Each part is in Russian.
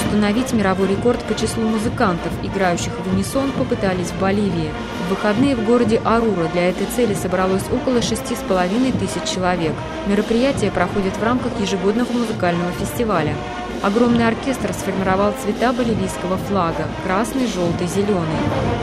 Установить мировой рекорд по числу музыкантов, играющих в унисон, попытались в Боливии. В выходные в городе Орура для этой цели собралось около 6,5 тысяч человек. Мероприятие проходит в рамках ежегодного музыкального фестиваля. Огромный оркестр сформировал цвета боливийского флага – красный, желтый, зеленый.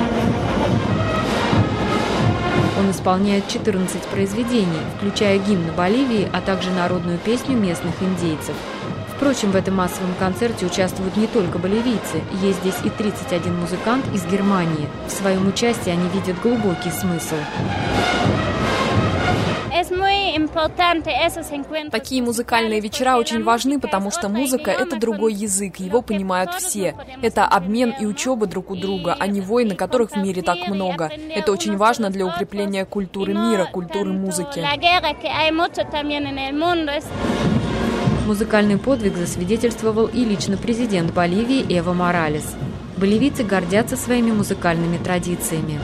Он исполняет 14 произведений, включая гимн Боливии, а также народную песню местных индейцев. Впрочем, в этом массовом концерте участвуют не только боливийцы, есть здесь и 31 музыкант из Германии. В своем участии они видят глубокий смысл. Такие музыкальные вечера очень важны, потому что музыка – это другой язык, его понимают все. Это обмен и учеба друг у друга, а не войны, которых в мире так много. Это очень важно для укрепления культуры мира, культуры музыки. Музыкальный подвиг засвидетельствовал и лично президент Боливии Эво Моралес. Боливийцы гордятся своими музыкальными традициями.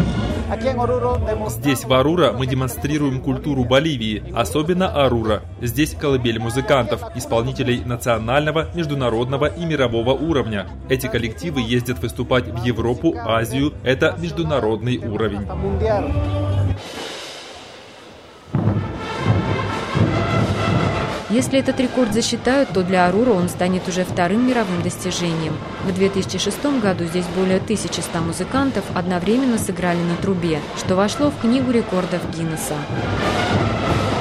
Здесь, в Орура, мы демонстрируем культуру Боливии, особенно Орура. Здесь колыбель музыкантов, исполнителей национального, международного и мирового уровня. Эти коллективы ездят выступать в Европу, Азию. Это международный уровень. Если этот рекорд засчитают, то для Орура он станет уже вторым мировым достижением. В 2006 году здесь более 1100 музыкантов одновременно сыграли на трубе, что вошло в Книгу рекордов Гиннесса.